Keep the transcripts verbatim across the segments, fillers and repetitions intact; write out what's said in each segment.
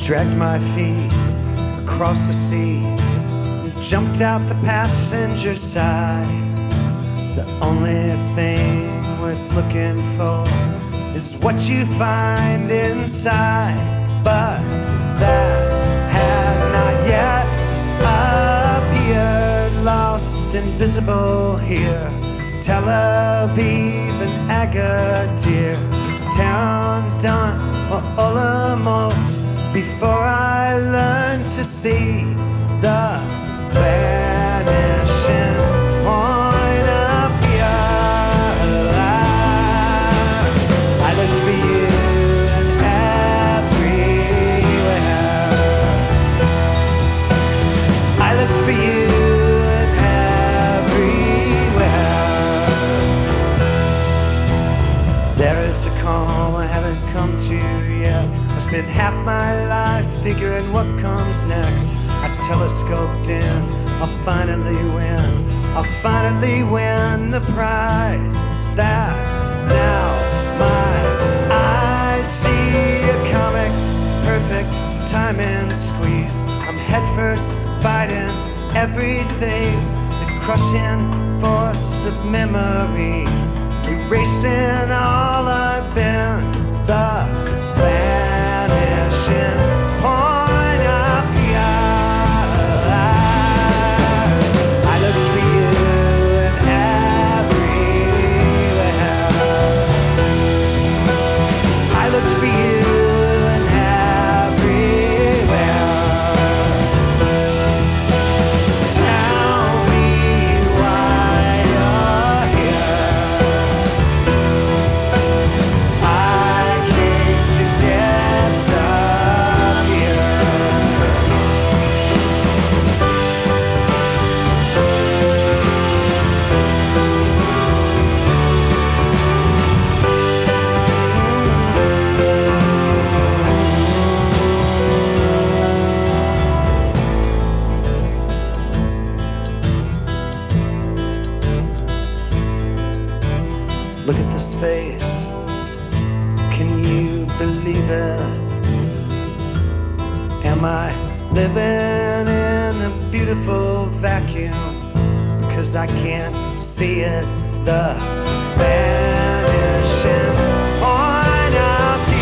dragged my feet across the sea, jumped out the passenger side. The only thing worth looking for is what you find inside. But that had not yet appeared, lost, invisible here. Tel Aviv and Agadir, town done or Olamot, before I learned to see the vanishing point of view. I looked for you and everywhere. I looked for you and everywhere. There is a calm I haven't come to yet. I spent half my life figuring what comes next. I telescoped in, I'll finally win. I'll finally win the prize. That now my eyes see a comic's perfect time and squeeze. I'm headfirst fighting everything, the crushing force of memory, erasing all I've been. The vanishing point of view. I looked for you and everywhere. I looked for you and everywhere. Tell me why you're here. I came to disappear. Look at this face, can you believe it? Am I living in a beautiful vacuum? Because I can't see it. The vanishing point of the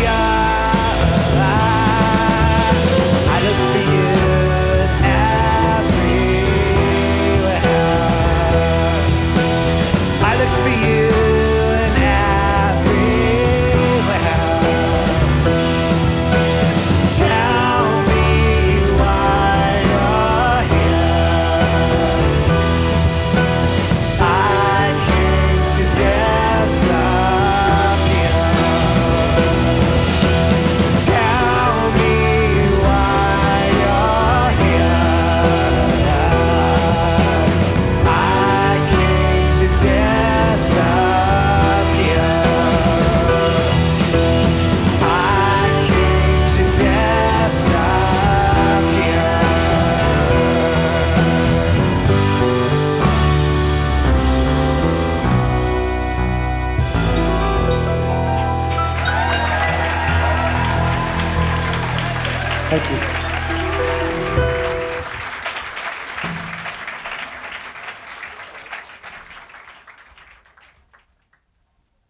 eye. I look for you everywhere. I look for you. Thank you.